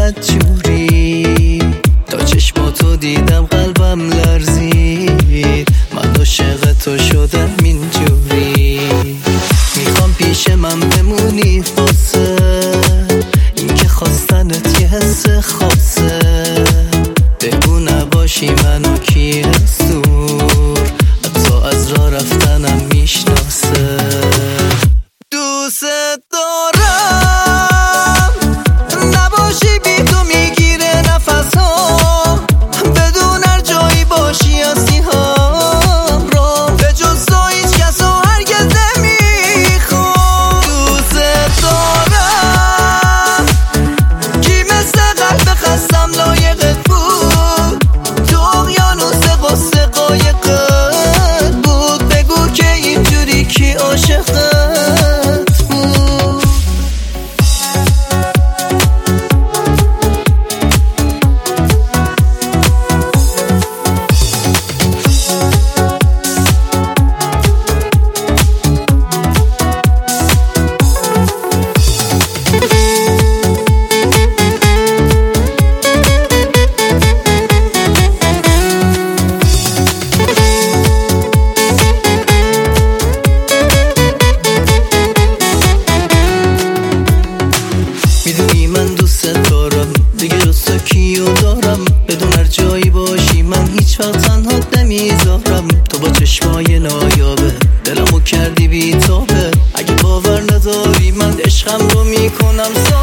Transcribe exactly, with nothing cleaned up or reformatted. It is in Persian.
بدجوری، تا چشماتو دیدم قلبم لرزید، من عاشق تو شدم اینجوری. میخوام پیش من بمونی واسه این که خواستنت یه حس خاصه، بگو نباشی منو کی سور، حتی از راه رفتنم میشناسه. دوست دارم نباشی بی تو میگیره نفسام، بدون هر جایی باشی آسیهام را، به جز تو هیچ کس رو هرگز نمیخوام. دوست دارم کی مثل قلب خستم لایقت بود، تو اقیانوس غصه قایقت بود، بگو که اینجوری کی عاشقت. میدونی من دوست دارم دیگه جز کیو دارم، بدون هر جایی باشی من هیچ وقت تنهات نمیذارم. تو با چشمای نایابه دلمو کردی بی تابه، اگه باور نداری من عشقم رو میکنم.